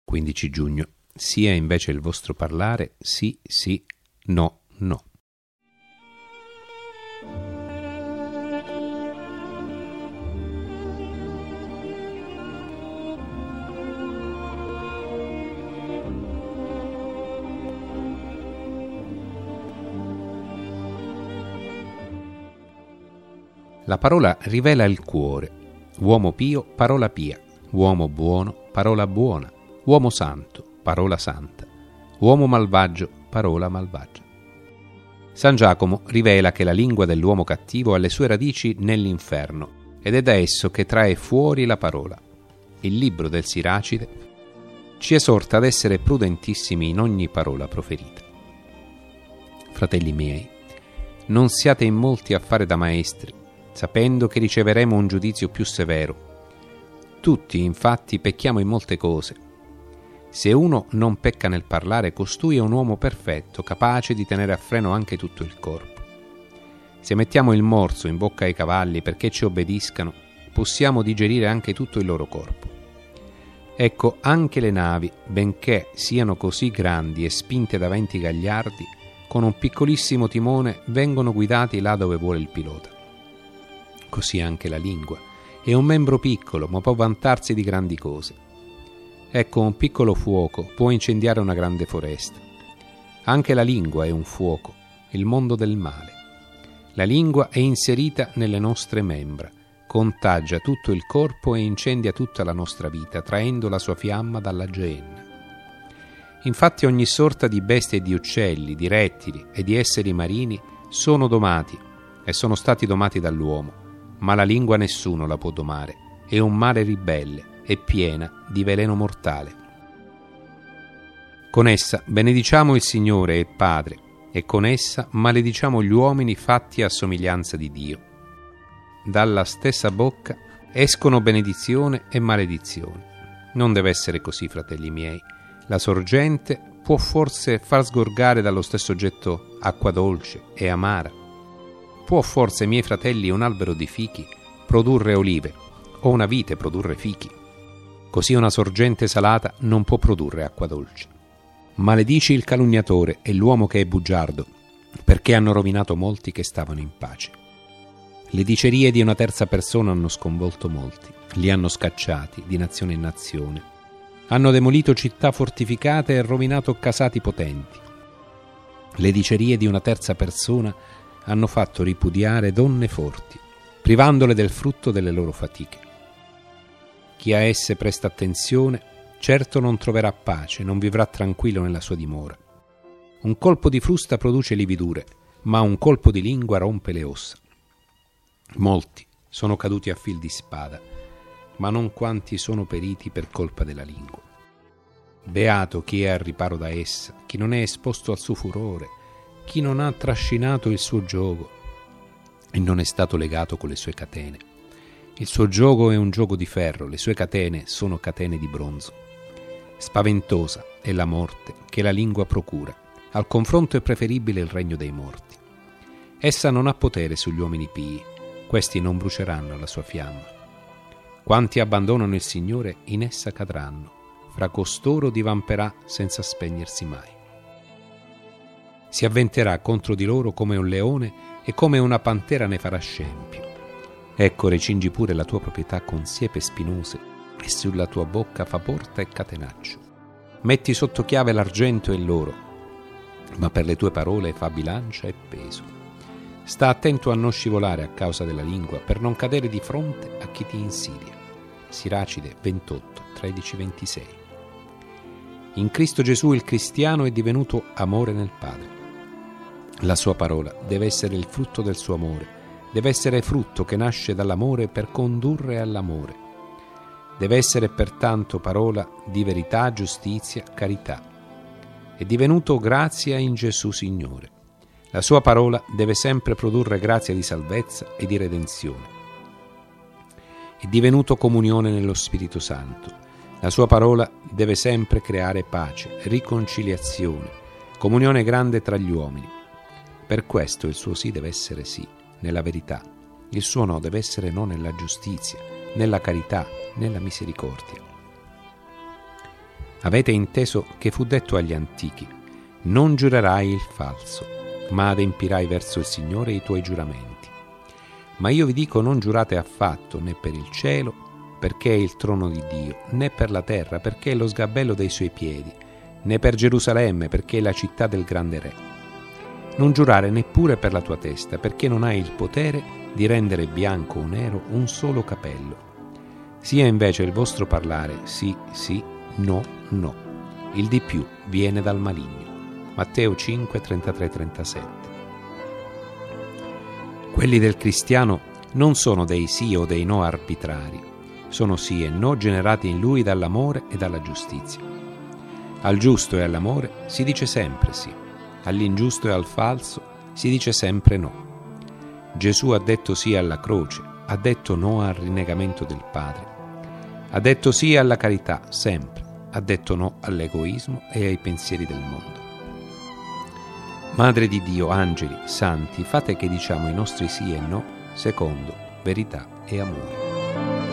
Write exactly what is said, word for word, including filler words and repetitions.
quindici giugno. Sia invece il vostro parlare sì, sì, no, no. La parola rivela il cuore. Uomo pio, parola pia. Uomo buono, parola buona. Uomo santo, parola santa. Uomo malvagio, parola malvagia. San Giacomo rivela che la lingua dell'uomo cattivo ha le sue radici nell'inferno ed è da esso che trae fuori la parola. Il libro del Siracide ci esorta ad essere prudentissimi in ogni parola proferita. Fratelli miei, non siate in molti a fare da maestri, sapendo che riceveremo un giudizio più severo. Tutti, infatti, pecchiamo in molte cose. Se uno non pecca nel parlare, costui è un uomo perfetto, capace di tenere a freno anche tutto il corpo. Se mettiamo il morso in bocca ai cavalli perché ci obbediscano, possiamo digerire anche tutto il loro corpo. Ecco, anche le navi, benché siano così grandi e spinte da venti gagliardi, con un piccolissimo timone vengono guidati là dove vuole il pilota. Così anche la lingua è un membro piccolo, ma può vantarsi di grandi cose. Ecco, un piccolo fuoco può incendiare una grande foresta. Anche la lingua è un fuoco, il mondo del male. La lingua è inserita nelle nostre membra, contagia tutto il corpo e incendia tutta la nostra vita, traendo la sua fiamma dalla Geenna. Infatti ogni sorta di bestie e di uccelli, di rettili e di esseri marini sono domati e sono stati domati dall'uomo. Ma la lingua nessuno la può domare, è un male ribelle, è piena di veleno mortale. Con essa benediciamo il Signore e il Padre, e con essa malediciamo gli uomini fatti a somiglianza di Dio. Dalla stessa bocca escono benedizione e maledizione. Non deve essere così, fratelli miei. La sorgente può forse far sgorgare dallo stesso getto acqua dolce e amara. Può forse, miei fratelli, un albero di fichi produrre olive o una vite produrre fichi? Così una sorgente salata non può produrre acqua dolce. Maledici il calunniatore e l'uomo che è bugiardo, perché hanno rovinato molti che stavano in pace. Le dicerie di una terza persona hanno sconvolto molti, li hanno scacciati di nazione in nazione. Hanno demolito città fortificate e rovinato casati potenti. Le dicerie di una terza persona hanno fatto ripudiare donne forti, privandole del frutto delle loro fatiche. Chi a esse presta attenzione, certo non troverà pace, non vivrà tranquillo nella sua dimora. Un colpo di frusta produce lividure, ma un colpo di lingua rompe le ossa. Molti sono caduti a fil di spada, ma non quanti sono periti per colpa della lingua. Beato chi è al riparo da essa, chi non è esposto al suo furore, chi non ha trascinato il suo giogo e non è stato legato con le sue catene. Il suo giogo è un giogo di ferro, le sue catene sono catene di bronzo. Spaventosa è la morte che la lingua procura, al confronto è preferibile il regno dei morti. Essa non ha potere sugli uomini pii, questi non bruceranno la sua fiamma. Quanti abbandonano il Signore in essa cadranno, fra costoro divamperà senza spegnersi mai. Si avventerà contro di loro come un leone e come una pantera ne farà scempio. Ecco, recingi pure la tua proprietà con siepe spinose e sulla tua bocca fa porta e catenaccio. Metti sotto chiave l'argento e l'oro, ma per le tue parole fa bilancia e peso. Sta attento a non scivolare a causa della lingua, per non cadere di fronte a chi ti insidia. Siracide ventotto, tredici ventisei. In Cristo Gesù il cristiano è divenuto amore nel Padre. La sua parola deve essere il frutto del suo amore, deve essere frutto che nasce dall'amore per condurre all'amore. Deve essere pertanto parola di verità, giustizia, carità. È divenuto grazia in Gesù Signore. La sua parola deve sempre produrre grazia di salvezza e di redenzione. È divenuto comunione nello Spirito Santo. La sua parola deve sempre creare pace, riconciliazione, comunione grande tra gli uomini. Per questo il suo sì deve essere sì, nella verità. Il suo no deve essere no nella giustizia, nella carità, nella misericordia. Avete inteso che fu detto agli antichi: non giurerai il falso, ma adempirai verso il Signore i tuoi giuramenti. Ma io vi dico, non giurate affatto, né per il cielo, perché è il trono di Dio, né per la terra, perché è lo sgabello dei suoi piedi, né per Gerusalemme, perché è la città del grande re. Non giurare neppure per la tua testa, perché non hai il potere di rendere bianco o nero un solo capello. Sia invece il vostro parlare sì, sì, no, no. Il di più viene dal maligno. Matteo cinque, trentatré trentasette. Quelli del cristiano non sono dei sì o dei no arbitrari, sono sì e no generati in lui dall'amore e dalla giustizia. Al giusto e all'amore si dice sempre sì, all'ingiusto e al falso si dice sempre no. Gesù ha detto sì alla croce, ha detto no al rinnegamento del Padre, ha detto sì alla carità sempre, ha detto no all'egoismo e ai pensieri del mondo. Madre di Dio, angeli, santi, fate che diciamo i nostri sì e no secondo verità e amore.